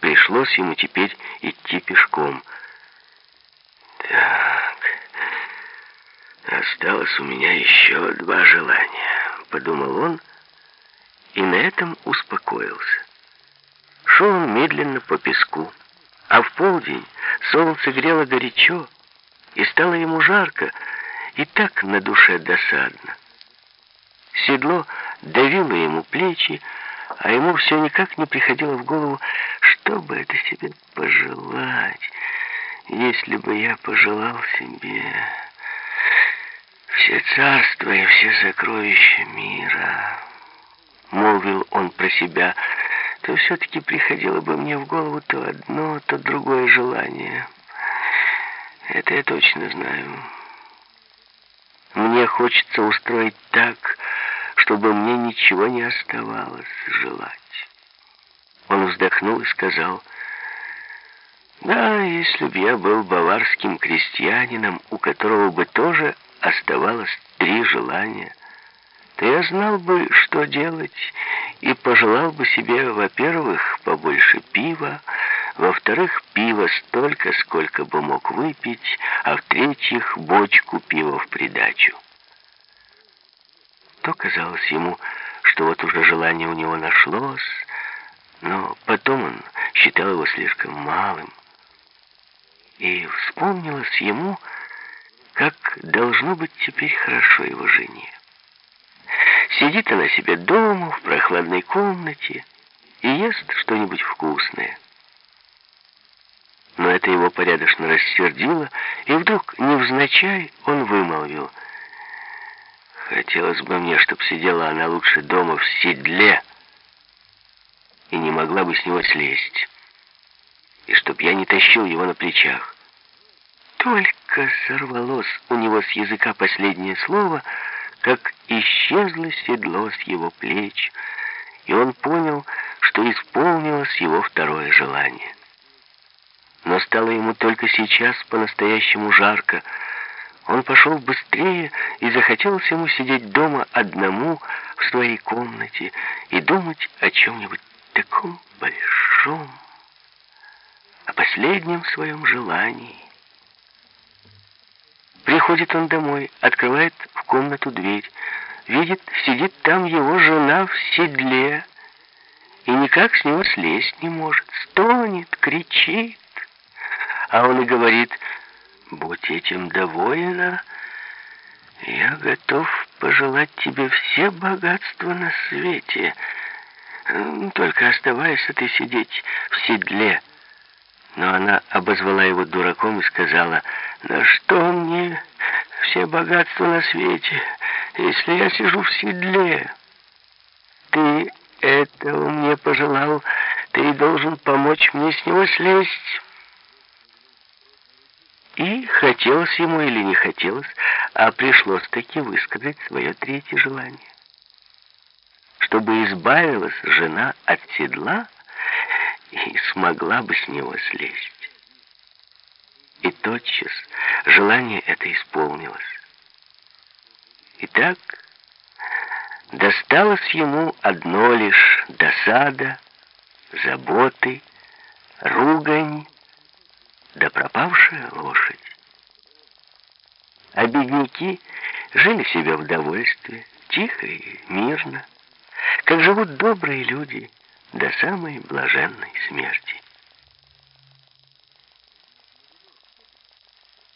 пришлось ему теперь идти пешком. «Так, осталось у меня еще 2 желания», — подумал он, и на этом успокоился. Шел он медленно по песку, а в полдень солнце грело горячо, и стало ему жарко, и так на душе досадно. Седло давило ему плечи, а ему все никак не приходило в голову, что бы это себе пожелать, если бы я пожелал себе все царства и все сокровища мира. Молвил он про себя, то все-таки приходило бы мне в голову то одно, то другое желание. Это я точно знаю. Мне хочется устроить так, чтобы мне ничего не оставалось желать. Он вздохнул и сказал: да, если б я был баварским крестьянином, у которого бы тоже оставалось 3 желания, то я знал бы, что делать, и пожелал бы себе, во-первых, побольше пива, во-вторых, пива столько, сколько бы мог выпить, а в-третьих, бочку пива в придачу. То казалось ему, что вот уже желание у него нашлось, но потом он считал его слишком малым. И вспомнилось ему, как должно быть теперь хорошо его жене. Сидит она себе дома, в прохладной комнате, и ест что-нибудь вкусное. Но это его порядочно рассердило, и вдруг, невзначай, он вымолвил: хотелось бы мне, чтоб сидела она лучше дома в седле и не могла бы с него слезть, и чтоб я не тащил его на плечах. Только сорвалось у него с языка последнее слово, как исчезло седло с его плеч, и он понял, что исполнилось его второе желание. Но стало ему только сейчас по-настоящему жарко. Он пошел быстрее, и захотелось ему сидеть дома одному в своей комнате и думать о чем-нибудь таком большом, о последнем своем желании. Приходит он домой, открывает в комнату дверь, видит, сидит там его жена в седле и никак с него слезть не может, стонет, кричит. А он и говорит: будь этим довольна, я готов пожелать тебе все богатства на свете, только оставайся ты сидеть в седле. Но она обозвала его дураком и сказала: на что мне все богатства на свете, если я сижу в седле? Ты этого мне пожелал, ты должен помочь мне с него слезть. И хотелось ему или не хотелось, а пришлось таки высказать свое 3-е желание. Чтобы избавилась жена от седла и смогла бы с него слезть. И тотчас желание это исполнилось. Итак, досталось ему одно лишь: досада, заботы, ругань, да пропавшая лошадь. А бедняки жили себе в довольстве, тихо и мирно, как живут добрые люди до самой блаженной смерти.